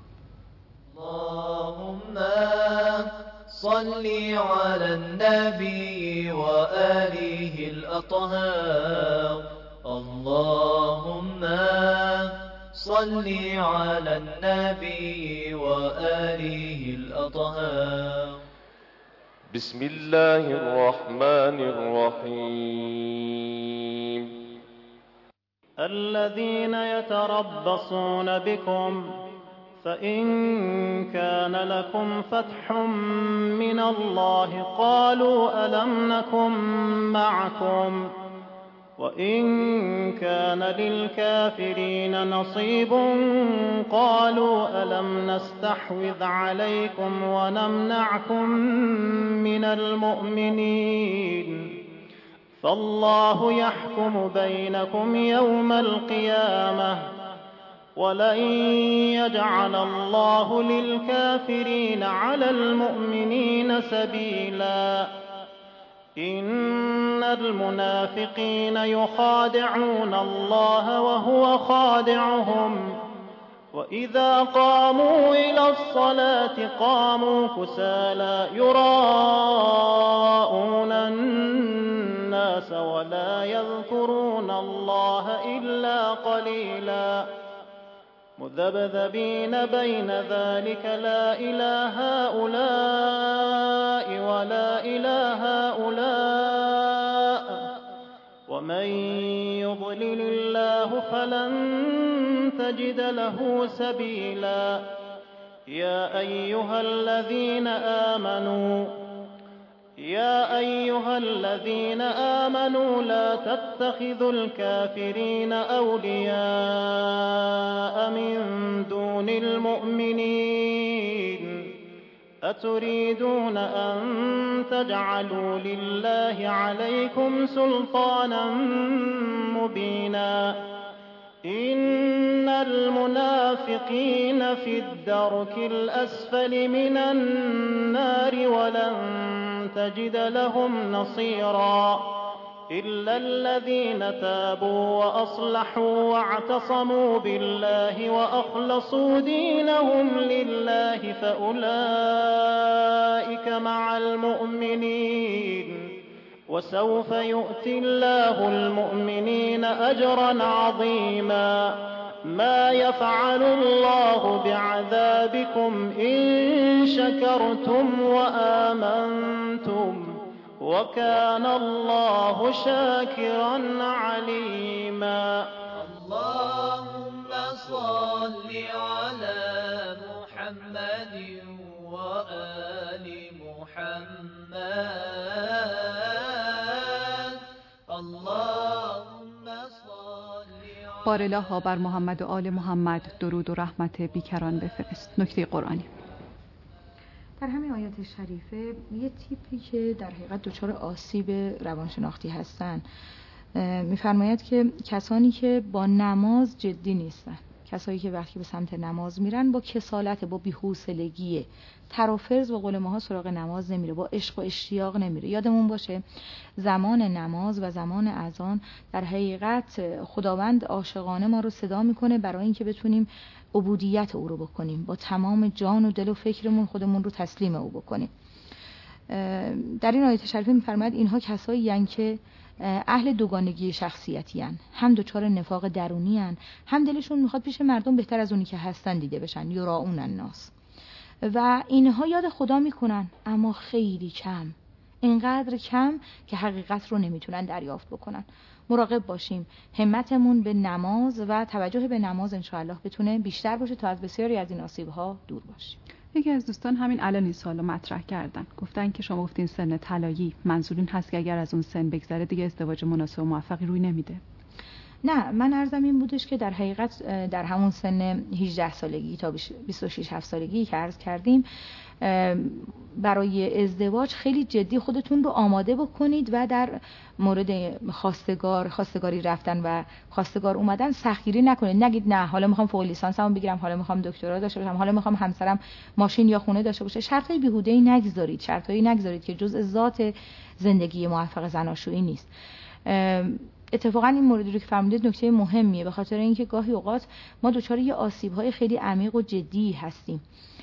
اللهم صل على النبي وآله الأطهار. اللهم صل على النبي وآله الأطهار. بسم الله الرحمن الرحيم. الذين يتربصون بكم فإن كان لكم فتح من الله قالوا ألم نكن معكم وإن كان للكافرين نصيب قالوا ألم نستحوذ عليكم ونمنعكم من المؤمنين فالله يحكم بينكم يوم القيامة ولن يجعل الله للكافرين على المؤمنين سبيلا. إن المنافقين يخادعون الله وهو خادعهم وإذا قاموا إلى الصلاة قاموا كسالى يراءون الناس ولا يذكرون الله إلا قليلا مذبذبين بين ذلك لا إله هؤلاء ولا إله هؤلاء ومن يضلل الله فلن تجد له سبيلا. يا أيها الذين آمنوا لا تتخذوا الكافرين أولياء من دون المؤمنين أتريدون أن تجعلوا لله عليكم سلطانا مبينا. إن المنافقين في الدرك الأسفل من النار ولن تجد لهم نصيرا إلا الذين تابوا وأصلحوا واعتصموا بالله وأخلصوا دينهم لله فأولئك مع المؤمنين وسوف يؤتي الله المؤمنين أجرا عظيما. ما يفعل الله بعذابكم إن شكرتم وآمنتم وكان الله شاكرا عليما. اللهم صل على محمد وآل محمد. اللهم صل بارالله بر محمد و آل محمد درود و رحمت بیکران بفرست. نکته قرآنی در همین آیات شریفه یه تیپی که در حقیقت دچار آسیب روانشناختی هستن میفرماید که کسانی که با نماز جدی نیستن، کسایی که وقتی به سمت نماز میرن با کسالت، با بی‌حوصلگی، ترافرز و قول ماها سراغ نماز نمیره، با عشق و اشتیاق نمیره. یادمون باشه زمان نماز و زمان اذان در حقیقت خداوند عاشقانه ما رو صدا میکنه برای اینکه بتونیم عبودیت او رو بکنیم، با تمام جان و دل و فکرمون خودمون رو تسلیم او بکنیم. در این آیه شریفه میفرماید اینها کسایی هستند که اهل دوگانگی شخصیتی هستند، هم دچار نفاق درونی هستند، هم دلشون میخواد پیش مردم بهتر از اونی که هستن دیده بشن، یراؤون الناس، و اینها یاد خدا میکنن اما خیلی کم. اینقدر کم که حقیقت رو نمیتونن دریافت بکنن. مراقب باشیم همتمون به نماز و توجه به نماز انشاءالله بتونه بیشتر باشه تا از بسیاری از این آسیب‌ها دور باشیم. یکی از دوستان همین الان این سوالو مطرح کردن، گفتن که شما گفتین سن طلایی، منظور این هست که اگر از اون سن بگذره دیگه ازدواج مناسب و موفقی روی نمیده؟ نه، من عرضم این بودش که در حقیقت در همون سن 18 سالگی تا 26 سالگی که عرض کردیم برای ازدواج خیلی جدی خودتون رو آماده بکنید و در مورد خواستگاری رفتن و خواستگار اومدن سختگیری نکنید. نگید نه حالا میخوام فوق لیسانسمو بگیرم، حالا میخوام دکترا داشته باشم، حالا میخوام همسرم ماشین یا خونه داشته باشه. شرطای بیهوده‌ای نگذارید، شرطایی نگذارید که جزء ذات زندگی موفق زناشویی نیست. اتفاقا این موردی رو که فرمودید نکته مهمیه، به خاطر اینکه گاهی اوقات ما دچار یه آسیب‌های خیلی عمیق و جدی هستیم.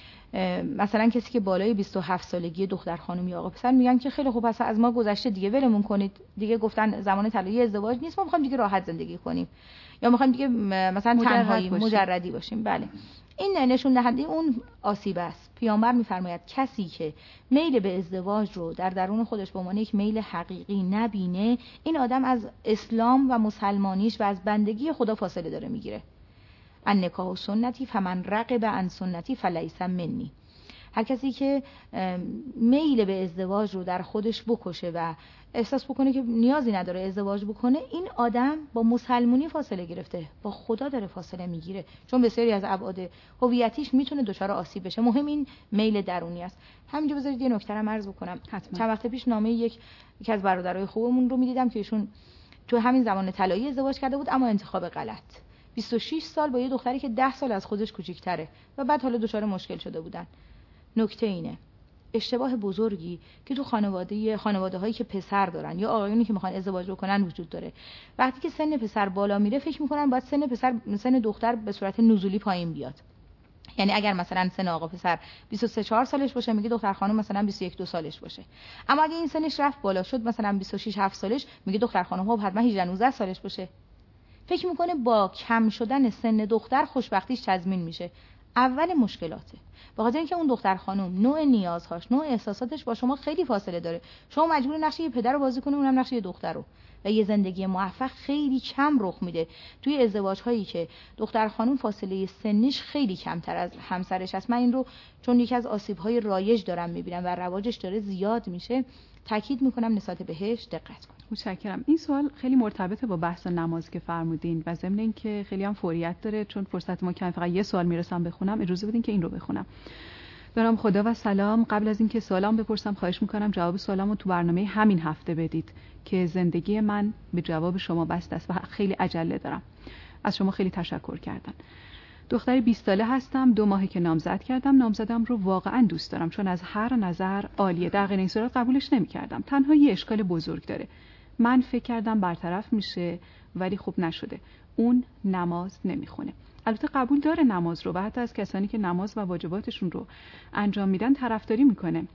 مثلا کسی که بالای 27 سالگی دختر خانم یا آقا پسر میگن که خیلی خوب، پس از ما گذشته دیگه ولمون کنید، دیگه گفتن زمان طلایی ازدواج نیست، ما می‌خوایم دیگه راحت زندگی کنیم یا می‌خوایم دیگه مثلا تنهایی مجردی باشیم. بله، این نشون دهنده اون آسیب است. پیامبر می‌فرماید کسی که میل به ازدواج رو در درون خودش به عنوان یک میل حقیقی نبینه، این آدم از اسلام و مسلمانیش و از بندگی خدا فاصله داره میگیره. النکاح سنتی فمن رغب عن سنتی فلیس منی. هر کسی که میل به ازدواج رو در خودش بکشه و احساس بکنه که نیازی نداره ازدواج بکنه، این آدم با مسلمانی فاصله گرفته، با خدا داره فاصله میگیره، چون بسیاری از ابعاد هویتیش میتونه دچار آسیب بشه. مهم این میل درونی است. همینجا بذارید یه نکته رو عرض بکنم. چند وقت پیش نامه یکی از برادرای خوبمون رو میدیدم که ایشون تو همین زمان طلایی ازدواج کرده بود، اما انتخاب غلط. 26 سال با یه دختری که 10 سال از خودش کوچیک‌تره و بعد حالا دچار مشکل شده بودن. نکته اینه، اشتباه بزرگی که تو خانواده‌هایی که پسر دارن یا آقایونی که میخوان ازدواج بکنن وجود داره. وقتی که سن پسر بالا میره فکر میکنن باید سن دختر به صورت نزولی پایین بیاد. یعنی اگر مثلا سن آقا پسر 23-4 سالش باشه، میگه دختر خانم مثلا 21-2 سالش باشه. اما اگه این سنش رفت بالا شد مثلا 26-7 سالش، میگه دختر خانم ها حتما 18-19 سالش باشه. فکر میکنه با کم شدن سن دختر خوشبختیش تضمین میشه. اول مشکلاته، به خاطر اینکه اون دختر خانم نوع نیازهاش، نوع احساساتش با شما خیلی فاصله داره. شما مجبور نقش یه پدر رو بازی کنی، اونم نقش یه دختر رو، و یه زندگی موفق خیلی کم رخ میده توی ازدواج هایی که دختر خانم فاصله سنیش خیلی کمتر از همسرش است. من این رو چون یکی از آسیب های رایج دارم میبینم و رواجش داره زیاد میشه، تاکید میکنم نسبت بهش دقت کنید. متشکرم. این سوال خیلی مرتبطه با بحث نماز که فرمودین و ضمن اینکه خیلی هم فوریت داره، چون فرصت ما کم، فقط یه سوال میرسم بخونم، اجازه بدین که این رو بخونم. به نام خدا و سلام. قبل از اینکه سوالام بپرسم خواهش میکنم جواب سوالامو تو برنامه همین هفته بدید که زندگی من به جواب شما بسته است و خیلی عجله دارم. از شما خیلی تشکر کردن. دختری 20 ساله هستم، 2 ماهه که نامزد کردم. نامزدم رو واقعا دوست دارم چون از هر نظر عالیه. در غیر این صورت قبولش نمی‌کردم. تنها یه اشکال بزرگ داره. من فکر کردم برطرف میشه ولی خوب نشده. اون نماز نمیخونه. البته قبول داره نماز رو و حتی از کسانی که نماز و واجباتشون رو انجام میدن طرفداری میکنه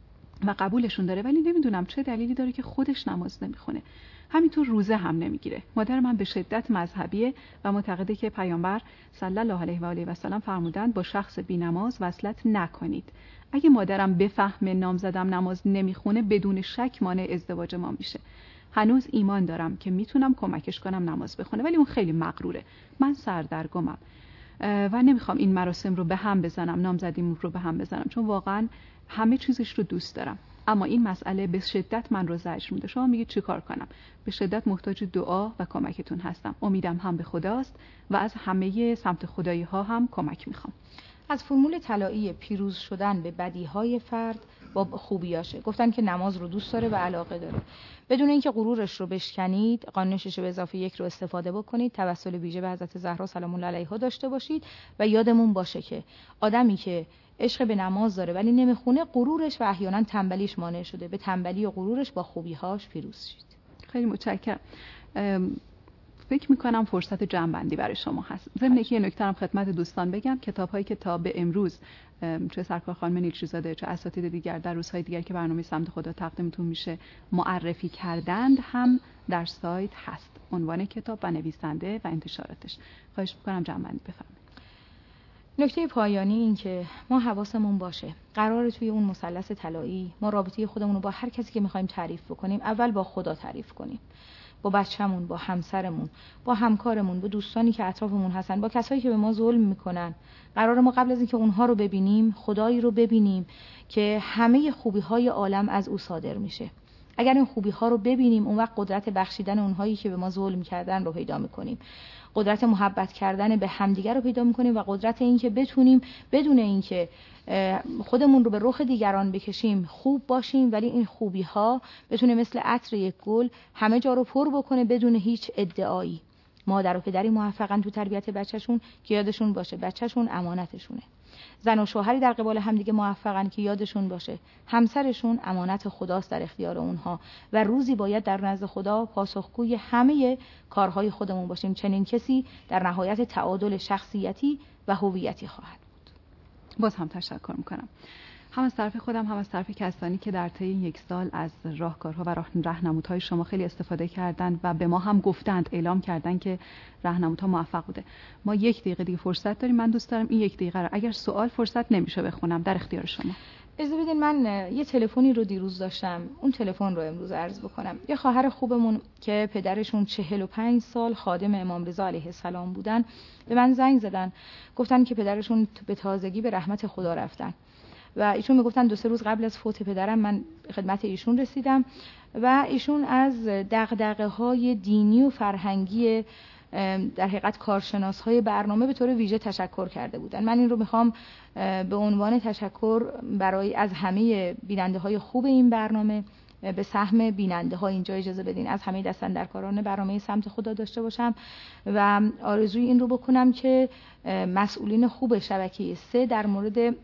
و قبولشون داره، ولی نمیدونم چه دلیلی داره که خودش نماز نمیخونه. همینطور روزه هم نمیگیره. مادر من به شدت مذهبیه و معتقده که پیامبر صلی الله علیه و آله و سلم فرمودند با شخص بی‌نماز وصلت نکنید. اگه مادرم بفهمه نامزدم نماز نمیخونه بدون شک مانع ازدواج ما میشه. هنوز ایمان دارم که میتونم کمکش کنم نماز بخونه، ولی اون خیلی مغروره. من سردرگمم و نمیخوام این مراسم رو به هم بزنم، نامزدیم رو به هم بزنم، چون واقعا همه چیزش رو دوست دارم. اما این مسئله به شدت من رو زجر میده. شما میگید چی کار کنم؟ به شدت محتاج دعا و کمکتون هستم. امیدم هم به خداست و از همه سمت خدایی ها هم کمک میخوام. از فرمول طلایی پیروز شدن به بدیهای فرد با خوبیاشه. گفتن که نماز رو دوست داره و علاقه داره. بدون اینکه غرورش رو بشکنید، قانون 6 به اضافه 1 رو استفاده بکنید، توسل ویژه به حضرت زهرا سلام الله علیها داشته باشید و یادمون باشه که آدمی که عشق به نماز داره ولی نمیخونه، غرورش و احیانا تنبلیش مانع شده. به تنبلی و غرورش با خوبی‌هاش پیروز شید. خیلی متشکرم. فکر میکنم فرصت جمع‌بندی برای شما هست. ضمن اینکه یه نکته هم خدمت دوستان بگم، کتاب‌هایی که تا به امروز چه سرکار خانم نیلشیزاده چه اساتید دیگر در روزهای دیگر که برنامه سمت خدا تقدیمتون میشه معرفی کردند هم در سایت هست. عنوان کتاب و نویسنده و انتشاراتش. خواهش میکنم جمع‌بندی بفرمایید. نکته پایانی این که ما حواسمون باشه قراره توی اون مثلث طلایی ما رابطه خودمون رو با هر کسی که میخوایم تعریف بکنیم اول با خدا تعریف کنیم، با بچه‌مون، با همسرمون، با همکارمون، با دوستانی که اطرافمون هستن، با کسایی که به ما ظلم میکنن. قراره ما قبل از اینکه اونها رو ببینیم خدایی رو ببینیم که همه خوبی‌های عالم از او صادر میشه. اگر این خوبی‌ها رو ببینیم اون وقت قدرت بخشیدن اونهایی که به ما ظلم کردن رو پیدا میکنیم، قدرت محبت کردن به همدیگر رو پیدا میکنیم و قدرت این که بتونیم بدون اینکه خودمون رو به رخ دیگران بکشیم خوب باشیم، ولی این خوبی ها بتونه مثل عطر یک گل همه جا رو پر بکنه بدون هیچ ادعایی. مادر و پدری موفقن تو تربیت بچهشون که یادشون باشه بچهشون امانتشونه. زن و شوهری در قبال همدیگه موفقن که یادشون باشه همسرشون امانت خداست در اختیار اونها و روزی باید در نزد خدا پاسخگوی همه کارهای خودمون باشیم. چنین کسی در نهایت تعادل شخصیتی و هویتی خواهد بود. باز هم تشکر میکنم، هم از طرف خودم هم از طرف کسانی که در طی یک سال از راهکارها و راهنمودهای شما خیلی استفاده کردند و به ما هم گفتند، اعلام کردند که راهنمودها موفق بوده. ما 1 دقیقه دیگه فرصت داریم. من دوست دارم این 1 دقیقه رو اگر سوال فرصت نمیشه بخونم، در اختیار شما. اجازه بدین من یه تلفنی رو دیروز داشتم، اون تلفن رو امروز عرض بکنم. یه خواهر خوبمون که پدرشون 45 سال خادم امام رضا علیه السلام بودن به من زنگ زدن، گفتن که پدرشون به تازگی به رحمت خدا رفتن و ایشون میگفتن 2-3 روز قبل از فوت پدرم من خدمت ایشون رسیدم و ایشون از دغدغه‌های دینی و فرهنگی در حقیقت کارشناس‌های برنامه به طور ویژه تشکر کرده بودن. من این رو میخوام به عنوان تشکر برای از همه بیننده‌های خوب این برنامه به سهم بیننده‌ها اینجا اجازه بدین از همه دستاندرکاران برنامه سمت خدا داشته باشم و آرزوی این رو بکنم که مسئولین خوب شبکه 3 در مورد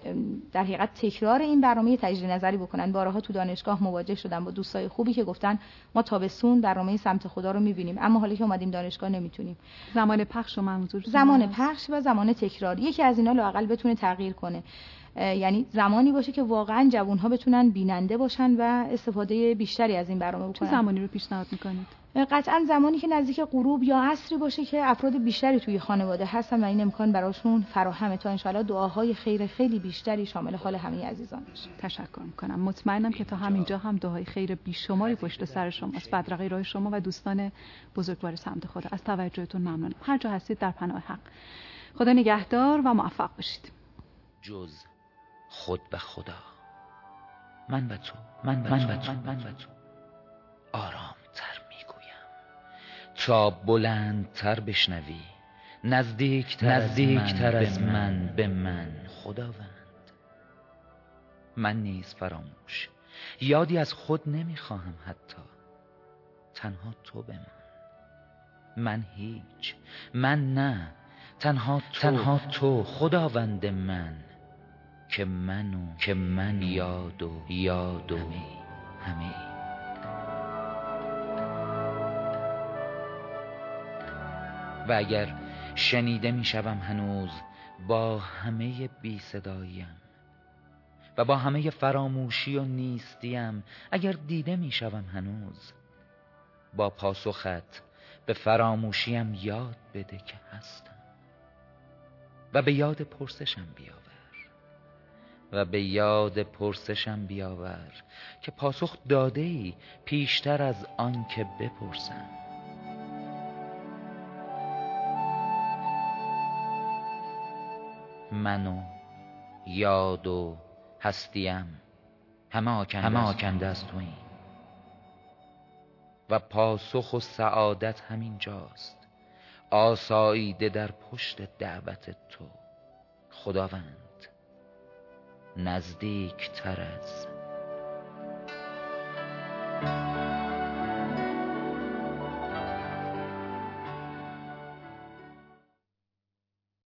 در حقیقت تکرار این برنامه تجدید نظری بکنن. بارها تو دانشگاه مواجه شدم با دوستای خوبی که گفتن ما تابستون برنامه سمت خدا رو می‌بینیم اما حالا که اومدیم دانشگاه نمیتونیم. زمان پخش و منظور زمان پخش و زمان تکرار یکی از اینا لااقل بتونه تغییر کنه، یعنی زمانی باشه که واقعا جوان‌ها بتونن بیننده باشن و استفاده بیشتری از این برنامه بکنن. چه زمانی رو پیشنهاد می‌کنید؟ قطعا زمانی که نزدیک غروب یا عصری باشه که افراد بیشتری توی خانواده هستن و این امکان براشون فراهمه تا انشالله دعاهای خیر خیلی بیشتری شامل حال همه عزیزان بشه. تشکر میکنم. مطمئنم که تا همینجا هم دعای خیر بیشماری پشت سر شماست. بدرقه راه شما و دوستان بزرگوار سمت خدا. از توجهتون ممنونم. هر جا هستید در پناه حق. خدا نگهدار و موفق باشید. جز خود و خدا، من و تو آرام تر میگویم تا بلندتر بشنوی، نزدیکتر از من به من خداوند. من نیز فراموش یادی از خود نمیخواهم، حتی تنها تو به من هیچ، من نه، تنها تو خداوند من که من یاد و همه. و اگر شنیده میشوم هنوز با همه بی صداییم و با همه فراموشی و نیستیم، اگر دیده میشوم هنوز با پاسخت به فراموشیم یاد بده که هستم و به یاد پرسشم بیاور که پاسخ داده‌ای پیشتر از آن که بپرسم. من و یاد و هستیم همه آکنده از توییم و پاسخ و سعادت همین جاست، آساییده در پشت دعوت تو خداوند، نزدیک تر از